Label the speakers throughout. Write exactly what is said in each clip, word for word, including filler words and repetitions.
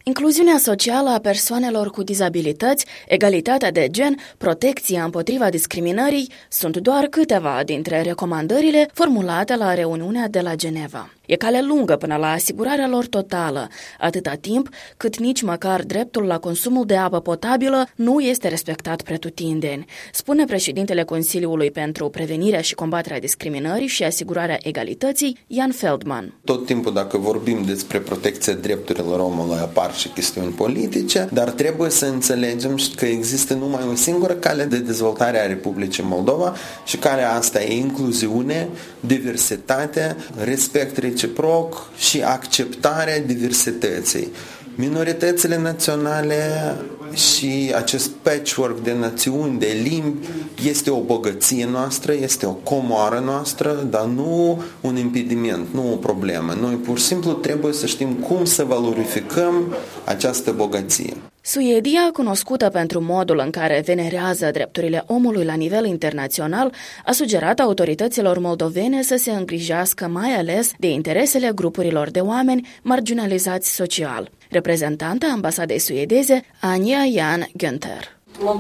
Speaker 1: Incluziunea socială a persoanelor cu dizabilități, egalitatea de gen, protecția împotriva discriminării sunt doar câteva dintre recomandările formulate la reuniunea de la Geneva. E cale lungă până la asigurarea lor totală, atâta timp cât nici măcar dreptul la consumul de apă potabilă nu este respectat pretutindeni, spune președintele Consiliului pentru Prevenirea și Combaterea Discriminării și Asigurarea Egalității, Jan Feldman.
Speaker 2: Tot timpul dacă vorbim despre protecția drepturilor omului apar și chestiuni politice, dar trebuie să înțelegem că există numai o singură cale de dezvoltare a Republicii Moldova și care asta e incluziune, diversitate, respect reciproc și acceptarea diversității. Minoritățile naționale și acest patchwork de națiuni, de limbi, este o bogăție noastră, este o comoară noastră, dar nu un impediment, nu o problemă. Noi pur și simplu trebuie să știm cum să valorificăm această bogăție.
Speaker 1: Suedia, cunoscută pentru modul în care venerează drepturile omului la nivel internațional, a sugerat autorităților moldovene să se îngrijească mai ales de interesele grupurilor de oameni marginalizați social. Reprezentanta ambasadei suedeze, Anja Jan Günther.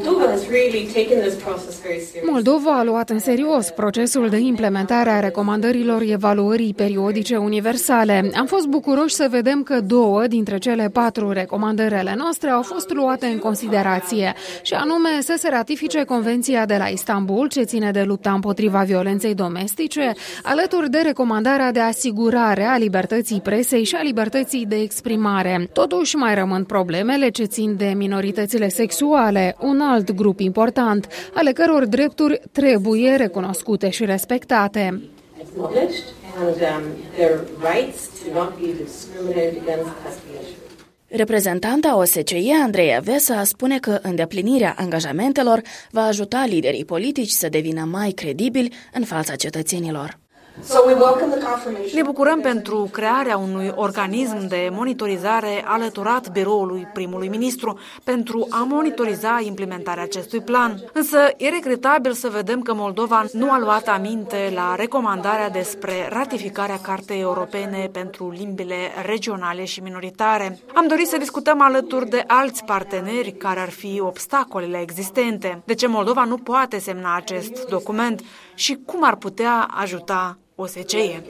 Speaker 3: Moldova a luat în serios procesul de implementare a recomandărilor evaluării periodice universale. Am fost bucuroși să vedem că două dintre cele patru recomandări ale noastre au fost luate în considerație, și anume să se ratifice Convenția de la Istanbul, ce ține de lupta împotriva violenței domestice, alături de recomandarea de asigurare a libertății presei și a libertății de exprimare. Totuși mai rămân problemele ce țin de minoritățile sexuale, un alt grup important, ale căror drepturi trebuie recunoscute și respectate.
Speaker 1: Reprezentanta O S C E, Andreea Vesa, spune că îndeplinirea angajamentelor va ajuta liderii politici să devină mai credibili în fața cetățenilor.
Speaker 4: Ne bucurăm pentru crearea unui organism de monitorizare alăturat biroului primului ministru pentru a monitoriza implementarea acestui plan. Însă e regretabil să vedem că Moldova nu a luat aminte la recomandarea despre ratificarea Cartei Europene pentru limbile regionale și minoritare. Am dorit să discutăm alături de alți parteneri care ar fi obstacolele existente. De ce Moldova nu poate semna acest document și cum ar putea ajuta O S C E.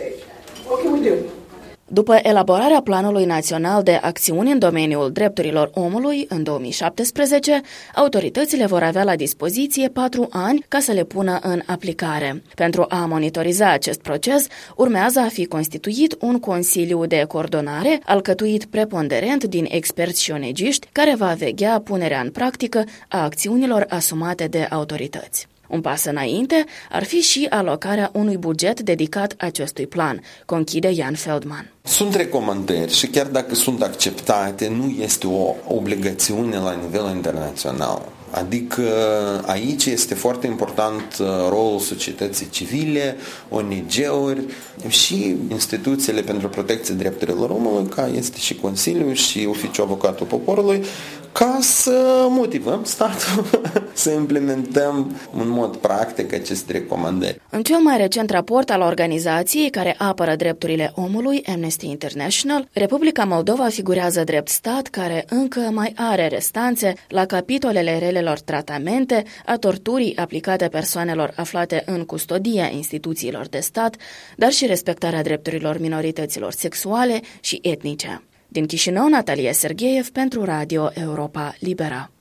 Speaker 1: După elaborarea Planului Național de Acțiuni în domeniul drepturilor omului în două mii șaptesprezece, autoritățile vor avea la dispoziție patru ani ca să le pună în aplicare. Pentru a monitoriza acest proces, urmează a fi constituit un consiliu de coordonare, alcătuit preponderent din experți și onegiști, care va veghea punerea în practică a acțiunilor asumate de autorități. Un pas înainte ar fi și alocarea unui buget dedicat acestui plan, conchide Jan Feldman.
Speaker 2: Sunt recomandări și chiar dacă sunt acceptate, nu este o obligațiune la nivel internațional. Adică aici este foarte important rolul societății civile, O N G-uri și instituțiile pentru protecție drepturilor omului, ca este și Consiliul și Oficiul Avocatul Poporului, ca să motivăm statul să implementăm în mod practic aceste recomandări.
Speaker 1: În cel mai recent raport al organizației care apără drepturile omului, Amnesty International, Republica Moldova figurează drept stat care încă mai are restanțe la capitolele relelor tratamente, a torturii aplicate persoanelor aflate în custodia instituțiilor de stat, dar și respectarea drepturilor minorităților sexuale și etnice. Din Chișinău, Natalia Sergeev pentru Radio Europa Libera.